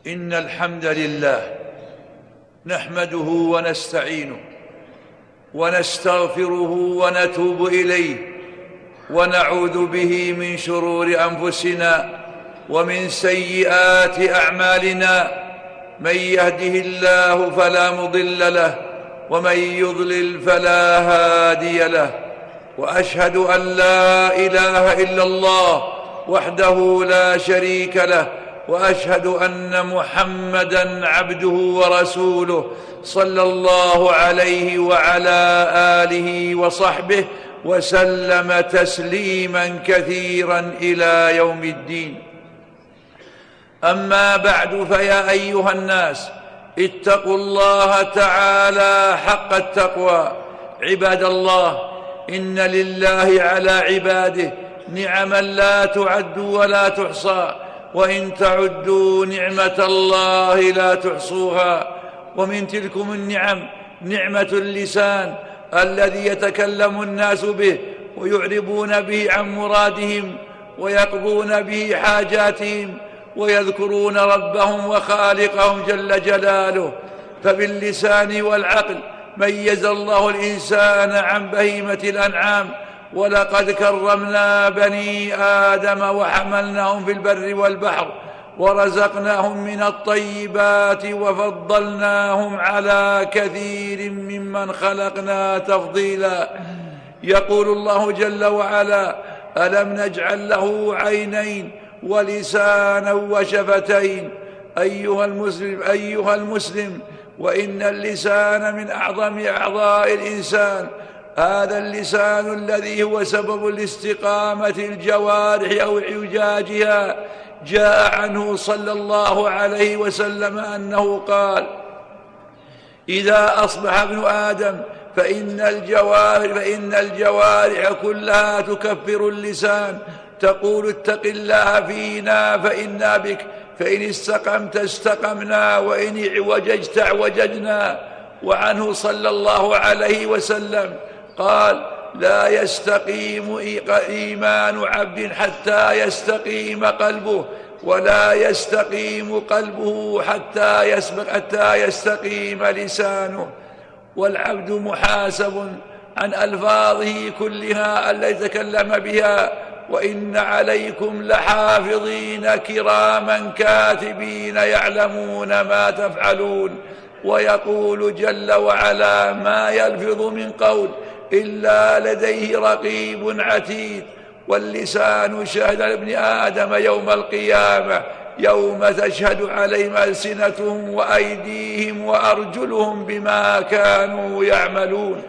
إن الحمد لله نحمده ونستعينه ونستغفره ونتوب إليه ونعوذ به من شرور أنفسنا ومن سيئات أعمالنا. من يهده الله فلا مضل له ومن يضلل فلا هادي له، وأشهد أن لا إله إلا الله وحده لا شريك له، وأشهد أن محمدًا عبده ورسوله صلى الله عليه وعلى آله وصحبه وسلم تسليمًا كثيرًا إلى يوم الدين. أما بعد، فيا أيها الناس، اتقوا الله تعالى حق التقوى. عباد الله، إن لله على عباده نعما لا تعد ولا تحصى، وإن تعدوا نعمة الله لا تحصوها. ومن تلكم النعم نعمة اللسان الذي يتكلم الناس به ويعربون به عن مرادهم ويقضون به حاجاتهم ويذكرون ربهم وخالقهم جل جلاله. فباللسان والعقل ميز الله الإنسان عن بهيمة الأنعام. ولقد كرمنا بني آدم وحملناهم في البر والبحر ورزقناهم من الطيبات وفضلناهم على كثير ممن خلقنا تفضيلا. يقول الله جل وعلا: ألم نجعل له عينين ولسانا وشفتين. أيها المسلم، وإن اللسان من أعظم أعضاء الإنسان. هذا اللسان الذي هو سبب لاستقامة الجوارح أو اعوجاجها. جاء عنه صلى الله عليه وسلم أنه قال: إذا أصبح ابن آدم فإن الجوارح كلها تكفر اللسان، تقول: اتق الله فينا فإنا بك، فإن استقمت استقمنا، وإن اعوججت اعوججنا. وعنه صلى الله عليه وسلم قال: لا يستقيم إيمان عبد حتى يستقيم قلبه، ولا يستقيم قلبه حتى يستقيم لسانه. والعبد محاسب عن ألفاظه كلها التي تكلم بها. وإن عليكم لحافظين كراما كاتبين يعلمون ما تفعلون. ويقول جل وعلا: ما يلفظ من قول إلا لديه رقيب عتيد. واللسان شهد لابن آدم يوم القيامة، يوم تشهد عليهم ألسنتهم وأيديهم وأرجلهم بما كانوا يعملون.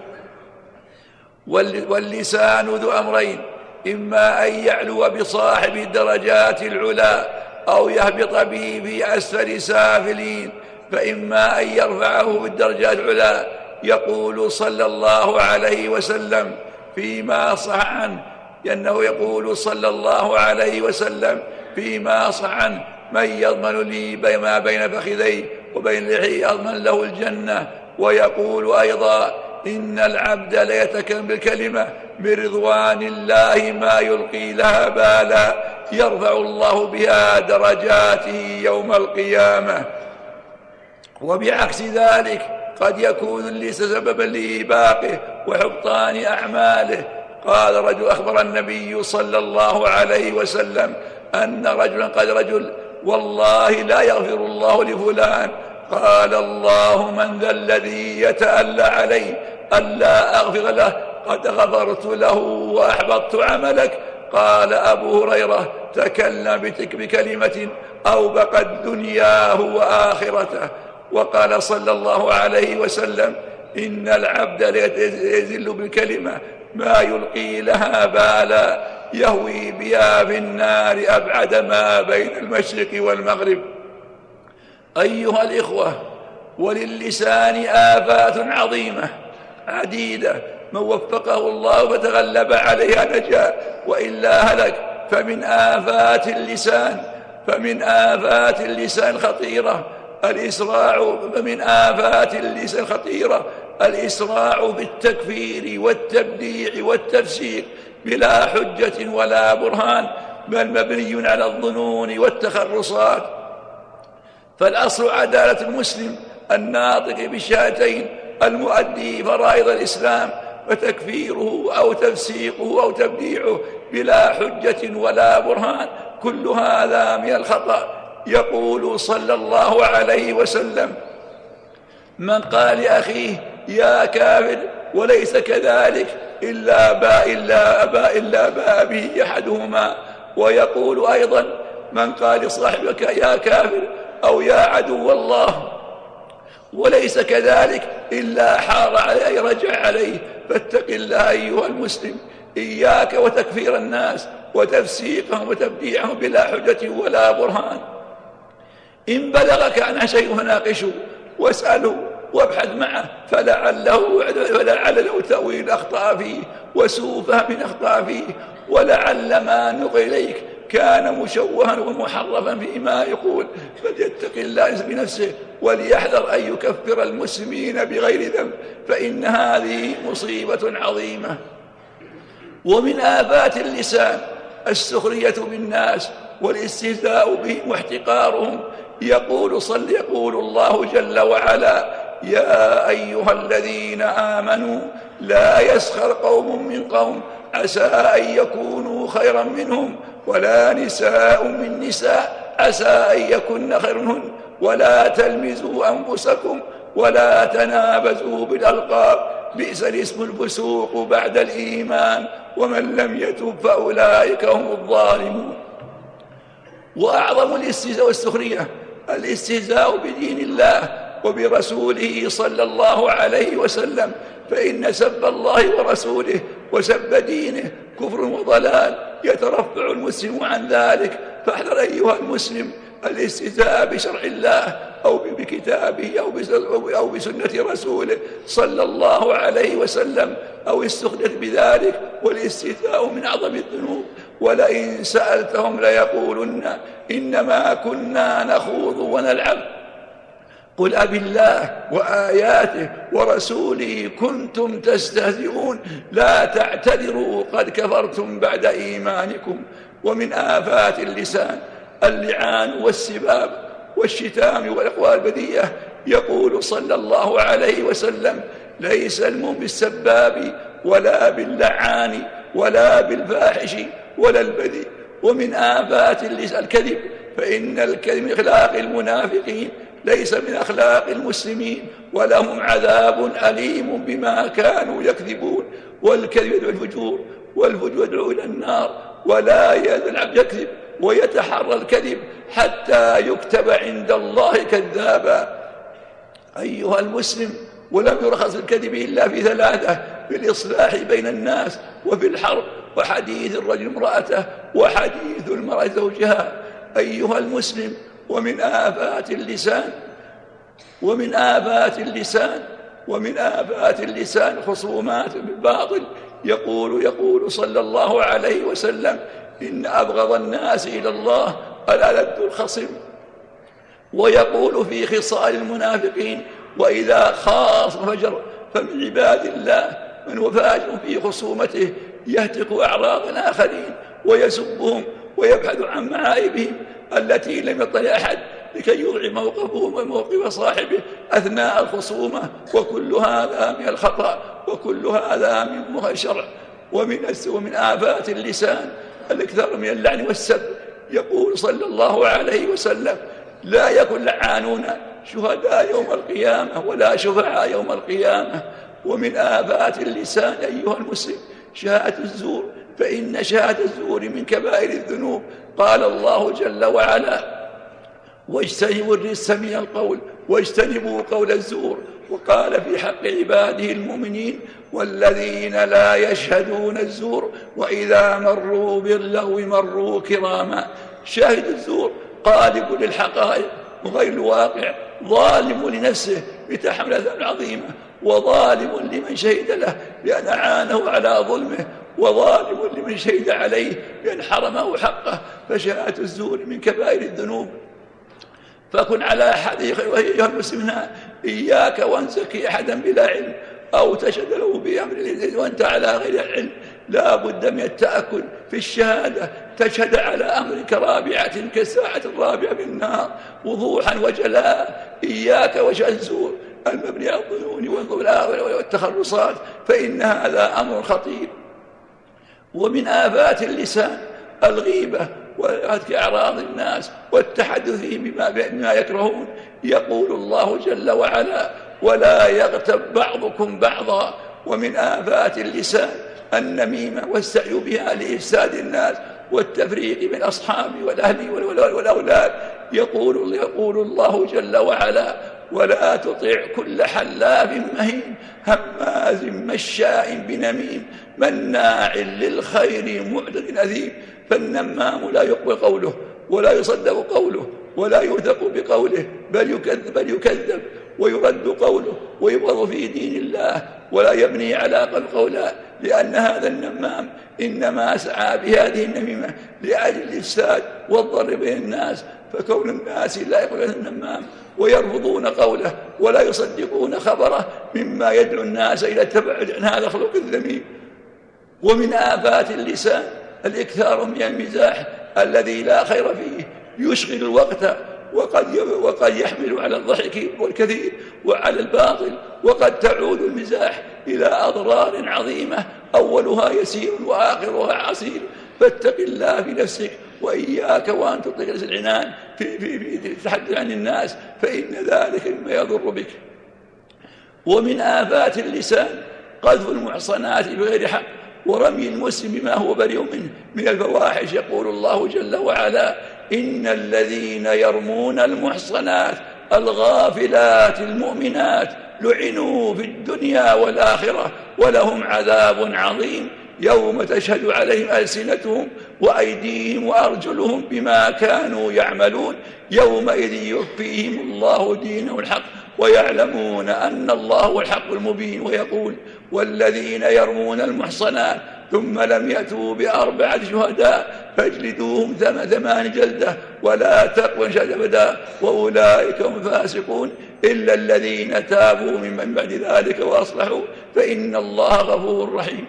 واللسان ذو أمرين: إما أن يعلو بصاحب الدرجات العلا أو يهبط به في أسفل سافلين. فإما أن يرفعه بالدرجات العلا. يقول صلى الله عليه وسلم فيما صح عنه أنه يقول صلى الله عليه وسلم فيما صح عنه: من يضمن لي ما بين فخذيه وبين لحيه أضمن له الجنة. ويقول أيضا: إن العبد ليتكلم بالكلمة من رضوان الله ما يلقي لها بالا، يرفع الله بها درجاته يوم القيامة. وبعكس ذلك قد يكون اللسان سببا لإيباقه وحبطان أعماله. قال رجل: أخبر النبي صلى الله عليه وسلم أن رجلا قال رجل: والله لا يغفر الله لفلان. قال: الله من ذا الذي يتألى عليه ألا أغفر له؟ قد غفرت له وأحبطت عملك. قال أبو هريرة: تكلم بكلمة أوبقت دنياه وآخرته. وقال صلى الله عليه وسلم: إن العبد يزل بالكلمة ما يلقي لها بالا، يهوي بها في النار أبعد ما بين المشرق والمغرب. أيها الإخوة، وللسان آفات عظيمة عديدة، من وفقه الله فتغلب عليها نجا، وإلا هلك. فمن آفات اللسان خطيرة الإسراع بالتكفير والتبديع والتفسيق بلا حجة ولا برهان، بل مبني على الظنون والتخرصات. فالأصل عدالة المسلم الناطق بالشهادتين المؤدي فرائض الإسلام، فتكفيره أو تفسيقه أو تبديعه بلا حجة ولا برهان كل هذا من الخطأ. يقول صلى الله عليه وسلم: من قال لأخيه يا كافر وليس كذلك إلا باء به أحدهما. ويقول أيضا: من قال لصاحبك يا كافر أو يا عدو الله وليس كذلك إلا حار عليه رجع عليه. فاتق الله أيها المسلم، إياك وتكفير الناس وتفسيقهم وتبديعهم بلا حجة ولا برهان. إن بلغك عن شيء فناقشه واسأله وابحث معه، فلعل له تأويل أخطأ فيه وسوء فهم أخطأ فيه، ولعل ما نقل إليك كان مشوها ومحرفا فيما يقول. فليتق الله بنفسه وليحذر أن يكفر المسلمين بغير ذنب، فإن هذه مصيبة عظيمة. ومن آفات اللسان السخرية بالناس والاستهزاء بهم واحتقارهم. يقول الله جل وعلا: يا أيها الذين آمنوا لا يسخر قوم من قوم عسى أن يكونوا خيرا منهم ولا نساء من نساء عسى أن يكن خيرا منهن ولا تلمزوا أنفسكم ولا تنابزوا بالألقاب بئس الاسم الفسوق بعد الإيمان ومن لم يتب فأولئك هم الظالمون. وأعظم الاستهزاء والسخرية الاستهزاء بدين الله وبرسوله صلى الله عليه وسلم، فإن سب الله ورسوله وسب دينه كفر وضلال، يترفع المسلم عن ذلك. فاحذر أيها المسلم الاستهزاء بشرع الله أو بكتابه أو بسنة رسوله صلى الله عليه وسلم أو السخرية بذلك، والاستهزاء من أعظم الذنوب. ولئن سألتهم ليقولن إنما كنا نخوض ونلعب قل أبالله وآياته ورسوله كنتم تستهزئون لا تعتذروا قد كفرتم بعد إيمانكم. ومن آفات اللسان اللعان والسباب والشتام والأقوال البذيئة. يقول صلى الله عليه وسلم: ليس المؤمن بالسباب ولا باللعان ولا بالفاحش ولا البذيء. ومن آفات اللسان الكذب، فإن الكذب من أخلاق المنافقين ليس من أخلاق المسلمين، ولهم عذاب أليم بما كانوا يكذبون. والكذب يدعو الفجور والفجور يدعو إلى النار، ولا يزال العبد يكذب ويتحرى الكذب حتى يكتب عند الله كذابا. أيها المسلم، ولم يرخص الكذب إلا في ثلاثة: في الإصلاح بين الناس وفي الحرب وحديث الرجل امرأته وحديث المرأة زوجها. أيها المسلم، ومن آفات اللسان خصومات بالباطل. يقول صلى الله عليه وسلم: إن أبغض الناس إلى الله الألد الخصم. ويقول في خصال المنافقين: وإذا خاصم فجر. فمن عباد الله من هو فاجر في خصومته يهتك أعراض الآخرين ويسبهم ويبحث عن معايبهم التي لم يطلع أحد لكي يوضع موقفه وموقف صاحبه أثناء الخصومة. وكل هذا من الخطأ وكل هذا من الشرع. ومن آفات اللسان الإكثار من اللعن والسب. يقول صلى الله عليه وسلم: لا يكن لعانون شهداء يوم القيامة ولا شفعاء يوم القيامة. ومن آفات اللسان أيها المسلم شهادة الزور، فإن شهادة الزور من كبائر الذنوب. قال الله جل وعلا: واجتنبوا الرجس من القول واجتنبوا قول الزور. وقال في حق عباده المؤمنين: والذين لا يشهدون الزور وإذا مروا باللغو مروا كراما. شاهد الزور قالب للحقائق وغير الواقع، ظالم لنفسه بتحمل أثام عظيمة، وظالم لمن شهد له بأن أعانه على ظلمه، وظالم لمن شهد عليه بأن حرمه حقه. فشهادة الزور من كبائر الذنوب. فكن على حذيق أيها المسلمين، إياك وأن تزكي أحدا بلا علم أو تشهد له بأمر وأنت على غير العلم، لا بد من التأكد في الشهادة، تشهد على أمرك رابعة كالساعة الرابعة من النار وضوحا وجلاء. إياك وشهادة الزور المبني على الظنون والتخرصات، فإن هذا أمر خطير. ومن آفات اللسان الغيبة وهتك أعراض الناس والتحدث بما يكرهون. يقول الله جل وعلا: ولا يغتب بعضكم بعضا. ومن آفات اللسان النميمة والسعي بها لإفساد الناس والتفريق بين الأصحاب والأهل والأولاد. يقول الله جل وعلا: ولا تطع كل حلاف مهين هماز مشاء بنميم مناع للخير معتد أثيم. فالنمام لا يقبل قوله ولا يصدق قوله ولا يوثق بقوله، بل يكذب ويرد قوله ويبغض في دين الله ولا يبني على قوله، لأن هذا النمام إنما سعى بهذه النميمة لأجل الإفساد والضر بين الناس. فكون الناس لا يقولون النمام ويرفضون قوله ولا يصدقون خبره مما يدعو الناس إلى التبعد عن هذا الخلق الذميم. ومن آفات اللسان الإكثار من المزاح الذي لا خير فيه، يشغل الوقت وقد يحمل على الضحك والكثير وعلى الباطل، وقد تعود المزاح إلى أضرار عظيمة أولها يسير وآخرها عسير. فاتق الله في نفسك وإياك وأن تطلق العنان في التحدث عن الناس، فإن ذلك مما يضر بك. ومن آفات اللسان قذف المحصنات بغير حق ورمي المسلم بما هو بريء منه من الفواحش. يقول الله جل وعلا: إن الذين يرمون المحصنات الغافلات المؤمنات لعنوا في الدنيا والآخرة ولهم عذاب عظيم يوم تشهد عليهم ألسنتهم وأيديهم وأرجلهم بما كانوا يعملون يومئذ يوفيهم الله دينه الحق ويعلمون أن الله هو الحق المبين. ويقول: والذين يرمون المحصنات ثم لم يأتوا بأربعة شهداء فاجلدوهم 8 جلدة ولا تقبلوا شهادة أبدا وأولئك هم الفاسقون إلا الذين تابوا من بعد ذلك وأصلحوا فإن الله غفور رحيم.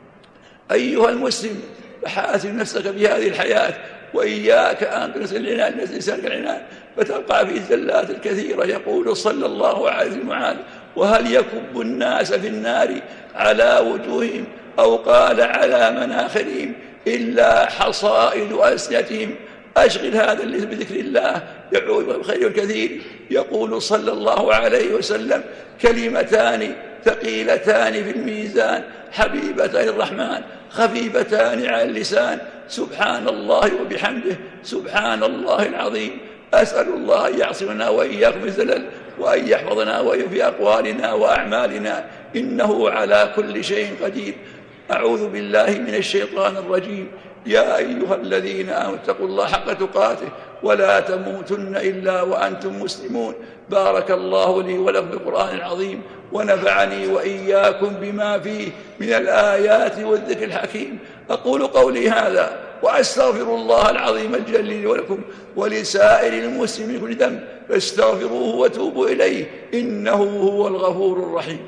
أيها المسلم، فحاسب نفسك بهذه الحياة وإياك أن تنسى لسانك العنان فتقع في الزلات الكثيرة. يقول صلى الله عليه وسلم: وهل يكب الناس في النار على وجوههم أو قال على مناخرهم إلا حصائد ألسنتهم. أشغل هذا اللسان بذكر الله يعود بالخير الكثير. يقول صلى الله عليه وسلم: كلمتان ثقيلتان في الميزان حبيبتان الرحمن خفيفتان على اللسان سبحان الله وبحمده سبحان الله العظيم. أسأل الله أن يعصمنا وإياكم من الزلل وأن يحفظنا في أقوالنا وأعمالنا إنه على كل شيء قدير. أعوذ بالله من الشيطان الرجيم. يا أيها الذين آمنوا اتقوا الله حق تقاته ولا تموتن إلا وأنتم مسلمون. بارك الله لي ولكم بالقرآن العظيم ونفعني وإياكم بما فيه من الآيات والذكر الحكيم. أقول قولي هذا وأستغفر الله العظيم الجليل ولكم ولسائر المسلمين من كل ذنب فاستغفروه وتوبوا إليه إنه هو الغفور الرحيم.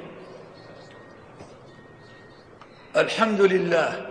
الحمد لله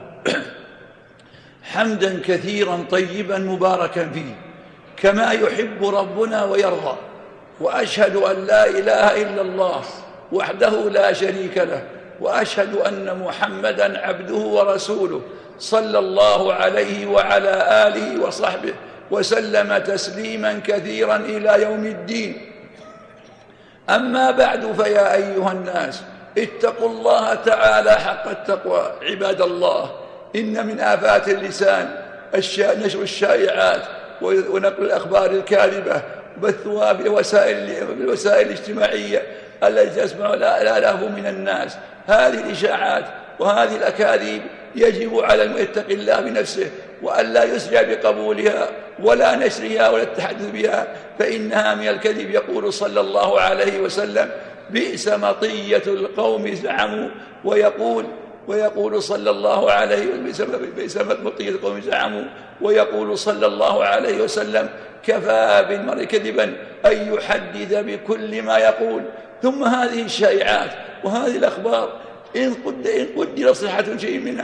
حمدا كثيرا طيبا مباركا فيه كما يحب ربنا ويرضى. وأشهد أن لا إله إلا الله وحده لا شريك له وأشهد أن محمدا عبده ورسوله صلى الله عليه وعلى آله وصحبه وسلم تسليما كثيرا إلى يوم الدين. أما بعد، فيا أيها الناس اتقوا الله تعالى حق التقوى. عباد الله، إن من آفات اللسان نشر الشائعات ونقل الأخبار الكاذبة وبثها في الوسائل الاجتماعية التي تسمع الآلاف من الناس. هذه الإشاعات وهذه الأكاذيب يجب على المؤمن يتقي الله بنفسه وألا يسرع بقبولها ولا نشرها ولا التحدث بها فإنها من الكذب. يقول صلى الله عليه وسلم: بئس مطية القوم زعموا. ويقول صلى الله عليه وسلم: بئس مطية القوم زعموا. ويقول صلى الله عليه وسلم: كفى بالمرء كذبا أن يحدث بكل ما يقول. ثم هذه الشائعات وهذه الأخبار إن قدر صحة شيء منها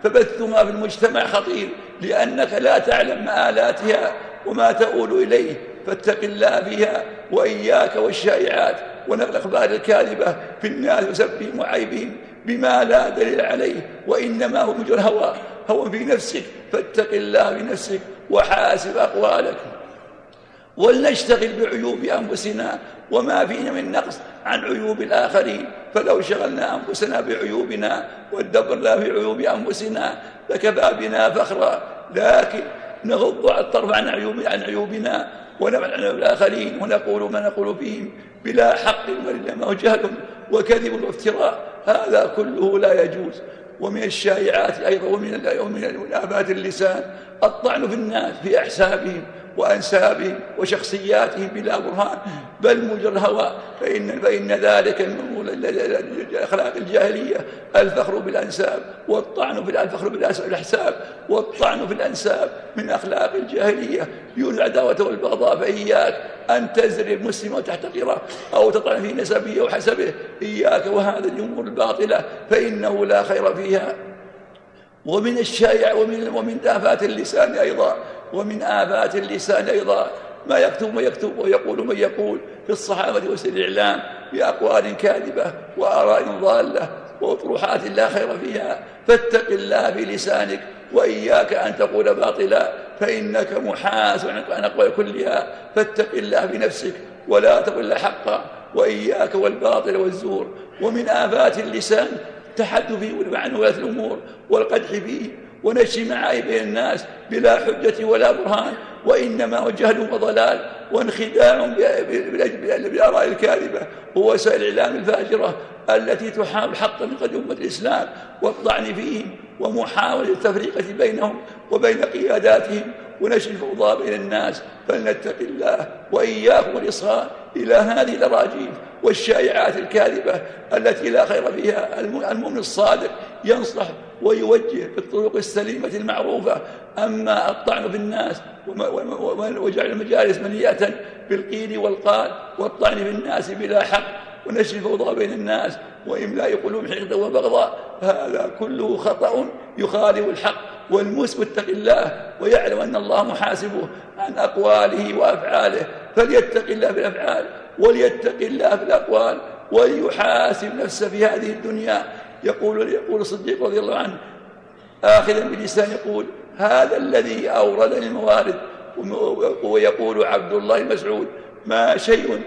فبثها في المجتمع خطير، لأنك لا تعلم مآلاتها وما تؤول إليه، فاتق الله فيها وإياك والشائعات ونقل الأخبار الكاذبة في الناس وسبهم وعيبهم بما لا دليل عليه، وإنما هو مجرد هوى في نفسك، فاتق الله بنفسك وحاسب أقوالك. ولنشتغل بعيوب أنفسنا وما فينا من نقص عن عيوب الآخرين، فلو شغلنا أنفسنا بعيوبنا وادبرنا في عيوب أنفسنا لكفى بنا فخرا، لكن نغض الطرف عن عيوبنا ونبعد عن الآخرين ونقول ما نقول فيهم بلا حق، وإنما هو جهل وكذب وافتراء، هذا كله لا يجوز. ومن الشائعات أيضا ومن آفات اللسان الطعن في الناس في أحسابهم وأنسابهم وشخصياتهم بلا برهان، بل مجرد هوى، فإن ذلك من أخلاق الجاهلية الفخر بالأنساب والطعن في الفخر بالأحساب والطعن في الأنساب من أخلاق الجاهلية يولد العداوة والبغضاء، فإياك أن تزري المسلم وتحتقره أو تطعن في نسبه وحسبه، إياك وهذه الأمور الباطلة فإنه لا خير فيها. ومن الشائع ومن آفات اللسان أيضا ما يكتب ويقول من يقول في الصحافة وسائل الإعلام بأقوال كاذبة وآراء ضالة وأطروحات لا خير فيها، فاتق الله بلسانك وإياك أن تقول باطلا، فإنك محاسب عن أقوال كلها، فاتق الله بنفسك ولا تقل حقا، وإياك والباطل والزور. ومن آفات اللسان التحدث عن ولاة الأمور والقدح فيه ونشر معايب بين الناس بلا حجة ولا برهان، وإنما هو جهل وضلال وانخداع بالآراء الكاذبة ووسائل الإعلام الفاجرة التي تحاول حط من قد أمة الإسلام والطعن فيهم ومحاولة التفرقة بينهم وبين قياداتهم ونشر الفوضى بين الناس. فلنتق الله وإياكم الإصغاء إلى هذه الأراجيف والشائعات الكاذبة التي لا خير فيها. المؤمن الصادق ينصح ويوجه بالطرق السليمة المعروفة، أما الطعن في الناس وجعل المجالس مليئة بالقيل والقال والطعن في الناس بلا حق ونشر الفوضى بين الناس وإملاء قلوب حقد وبغضاء، هذا كله خطأ يخالف الحق. والمسلم اتق الله ويعلم أن الله محاسبه عن أقواله وأفعاله، فليتق الله في الأفعال وليتق الله في الأقوال وليحاسب نفسه في هذه الدنيا. يقول الصديق رضي الله عنه آخذا بلسان يقول: هذا الذي أوردني الموارد. ويقول عبد الله المسعود: ما شيء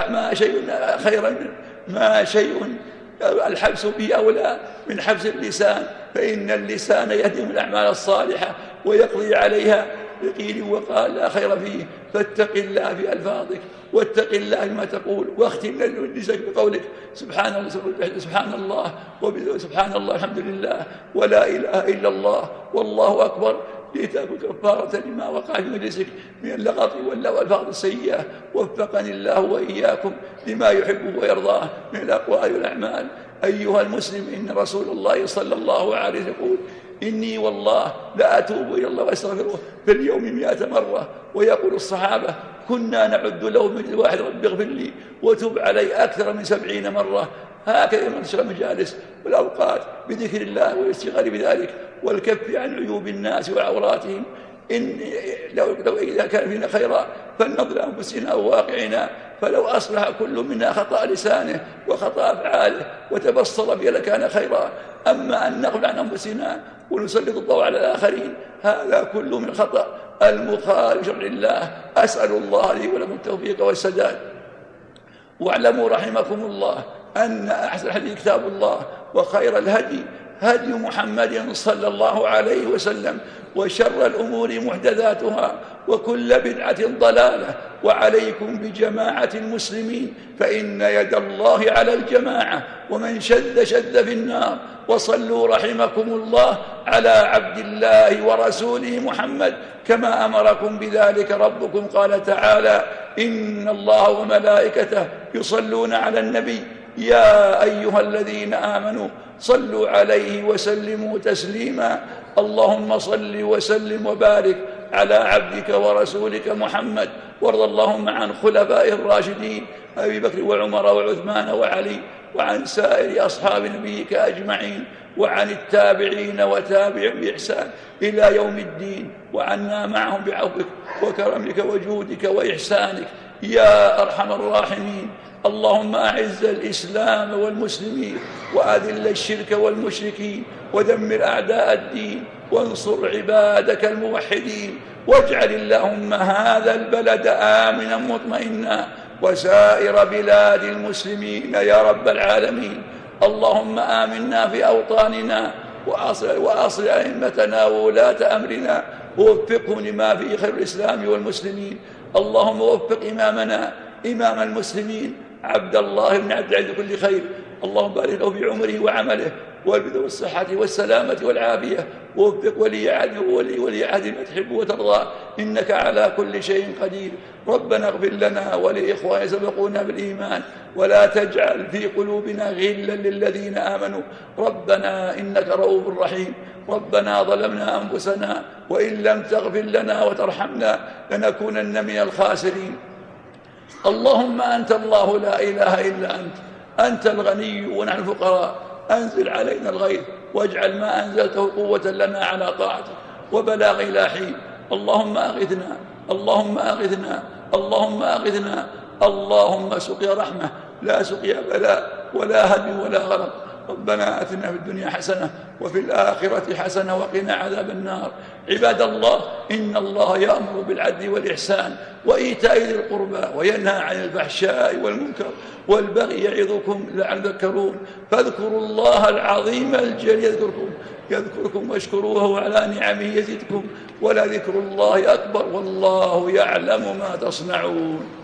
خيرا ما شيء الحبس به أولى من حبس اللسان، فإن اللسان يهدم الأعمال الصالحة ويقضي عليها بقيل وقال لا خير فيه. فاتق الله في ألفاظك واتق الله ما تقول، واختم لسانك بقولك سبحان الله سبحان الله الحمد لله ولا إله إلا الله والله أكبر، لتكن كفارة لما وقع في مجلسك من اللغط والألفاظ السيئة. وفقني الله وإياكم لما يحبه ويرضاه من الأقوال والأعمال. أيها المسلم، إن رسول الله صلى الله عليه وسلم يقول: إني والله لا أتوب إلى الله وأستغفره في اليوم 100 مرة. ويقول الصحابة: كنا نعد له مجلس واحد رب اغفر لي وتب علي أكثر من 70 مرة. هكذا ينشر المجالس والأوقات بذكر الله والاستغفار بذلك والكف عن عيوب الناس وعوراتهم. لو إذا كان فينا خيرا فلنظر أنفسنا وواقعنا، فلو أصلح كل منا خطأ لسانه وخطأ أفعاله وتبصر بها لكان خيرا. أما أن نغفل عن أنفسنا ونسلط الضوء على الآخرين هذا كله من خطأ المخالف شرع الله. أسأل الله لي ولكم التوفيق والسداد. واعلموا رحمكم الله أن أحسن الحديث كتاب الله، وخير الهدي هدي محمد صلى الله عليه وسلم، وشر الأمور محدثاتها وكل بدعة ضلالة. وعليكم بجماعة المسلمين فإن يد الله على الجماعة، ومن شد في النار. وصلوا رحمكم الله على عبد الله ورسوله محمد كما أمركم بذلك ربكم. قال تعالى: إن الله وملائكته يصلون على النبي يا أيها الذين آمنوا صلوا عليه وسلموا تسليما. اللهم صل وسلم وبارك على عبدك ورسولك محمد، وارض اللهم عن خلفائه الراشدين أبي بكر وعمر وعثمان وعلي، وعن سائر أصحاب نبيك أجمعين. وعن التابعين وتابعهم بإحسان إلى يوم الدين، وعنا معهم بعفوك وكرمك وجودك وإحسانك يا أرحم الراحمين. اللهم أعز الإسلام والمسلمين وأذل الشرك والمشركين ودمر أعداء الدين وانصر عبادك الموحدين، واجعل اللهم هذا البلد آمنا مطمئنا وسائر بلاد المسلمين يا رب العالمين. اللهم آمنا في أوطاننا وأصل أئمتنا وولاة أمرنا ووفقهم لما فيه خير الإسلام والمسلمين. اللهم وفق إمامنا إمام المسلمين عبد الله بن عبد العزيز كل خير، اللهم بارك له في عمره وعمله والبذل والصحة والسلامة والعافية، ووفق ولي عهد ما تحب وترضى، إنك على كل شيء قدير. ربنا اغفر لنا ولإخواننا سبقونا بالإيمان ولا تجعل في قلوبنا غلا للذين آمنوا ربنا إنك رؤوف رحيم. ربنا ظلمنا أنفسنا وإن لم تغفر لنا وترحمنا لنكونن من الخاسرين. اللهم أنت الله لا إله إلا أنت الغني ونحن الفقراء، أنزل علينا الغيث واجعل ما أنزلته قوة لنا على طاعتك وبلاغ إلى حين. اللهم أغثنا اللهم أغثنا اللهم أغثنا. اللهم سقيا رحمة لا سقيا بلاء ولا هدم ولا غرق. ربنا آتنا في الدنيا حسنة وفي الآخرة حسنة وقنا عذاب النار. عباد الله، إن الله يأمر بالعدل والإحسان وإيتاء ذي القربى وينهى عن الفحشاء والمنكر والبغي يعظكم لعلكم تذكرون. فاذكروا الله العظيم الجليل يذكركم واشكروه على نعمه يزدكم ولذكر الله أكبر والله يعلم ما تصنعون.